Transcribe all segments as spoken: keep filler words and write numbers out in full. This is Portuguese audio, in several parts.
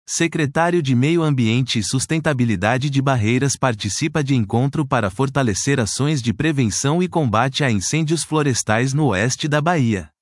Secretário de Meio Ambiente e Sustentabilidade de Barreiras participa de encontro para fortalecer ações de prevenção e combate a incêndios florestais no oeste da Bahia.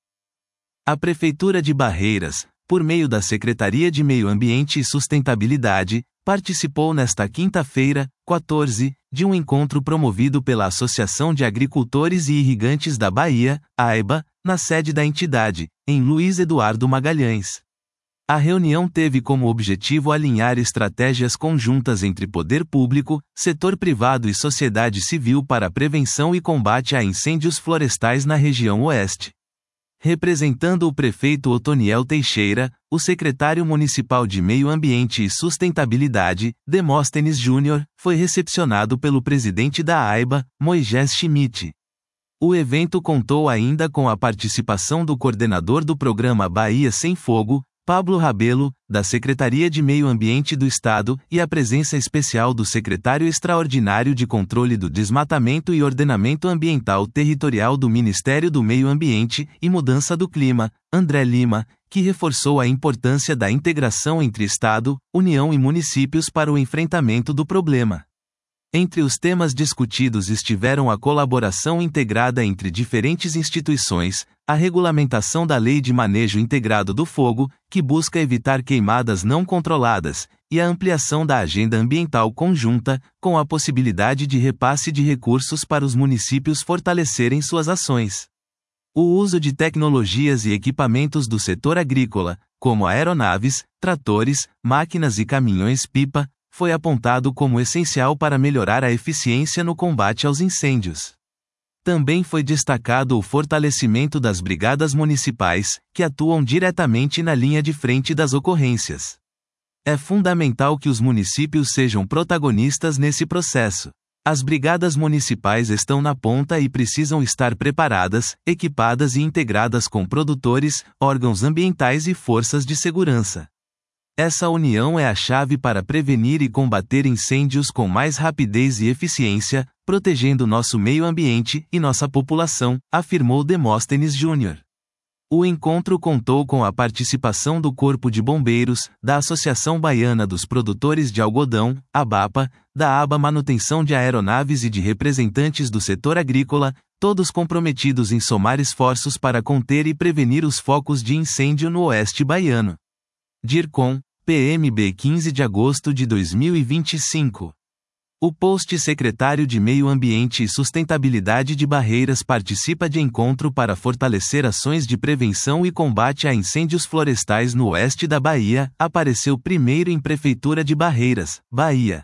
A Prefeitura de Barreiras, por meio da Secretaria de Meio Ambiente e Sustentabilidade, participou nesta quinta-feira, quatorze, de um encontro promovido pela Associação de Agricultores e Irrigantes da Bahia, AIBA, na sede da entidade, em Luiz Eduardo Magalhães. A reunião teve como objetivo alinhar estratégias conjuntas entre poder público, setor privado e sociedade civil para a prevenção e combate a incêndios florestais na região oeste. Representando o prefeito Otoniel Teixeira, o secretário municipal de Meio Ambiente e Sustentabilidade, Demóstenes Júnior, foi recepcionado pelo presidente da AIBA, Moisés Schmidt. O evento contou ainda com a participação do coordenador do programa Bahia Sem Fogo, Pablo Rabelo, da Secretaria de Meio Ambiente do Estado, e a presença especial do secretário extraordinário de Controle do Desmatamento e Ordenamento Ambiental Territorial do Ministério do Meio Ambiente e Mudança do Clima, André Lima, que reforçou a importância da integração entre Estado, União e municípios para o enfrentamento do problema. Entre os temas discutidos estiveram a colaboração integrada entre diferentes instituições, a regulamentação da Lei de Manejo Integrado do Fogo, que busca evitar queimadas não controladas, e a ampliação da agenda ambiental conjunta, com a possibilidade de repasse de recursos para os municípios fortalecerem suas ações. O uso de tecnologias e equipamentos do setor agrícola, como aeronaves, tratores, máquinas e caminhões-pipa, foi apontado como essencial para melhorar a eficiência no combate aos incêndios. Também foi destacado o fortalecimento das brigadas municipais, que atuam diretamente na linha de frente das ocorrências. É fundamental que os municípios sejam protagonistas nesse processo. As brigadas municipais estão na ponta e precisam estar preparadas, equipadas e integradas com produtores, órgãos ambientais e forças de segurança. Essa união é a chave para prevenir e combater incêndios com mais rapidez e eficiência, protegendo nosso meio ambiente e nossa população, afirmou Demóstenes Júnior. O encontro contou com a participação do Corpo de Bombeiros, da Associação Baiana dos Produtores de Algodão, ABAPA, da ABA Manutenção de Aeronaves e de representantes do setor agrícola, todos comprometidos em somar esforços para conter e prevenir os focos de incêndio no oeste baiano. DIRCOM, P M B quinze de agosto de dois mil e vinte e cinco. O post Secretário de Meio Ambiente e Sustentabilidade de Barreiras participa de encontro para fortalecer ações de prevenção e combate a incêndios florestais no oeste da Bahia, apareceu primeiro em Prefeitura de Barreiras, Bahia.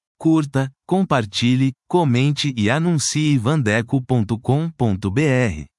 Curta, compartilhe, comente e anuncie vandeco ponto com ponto br.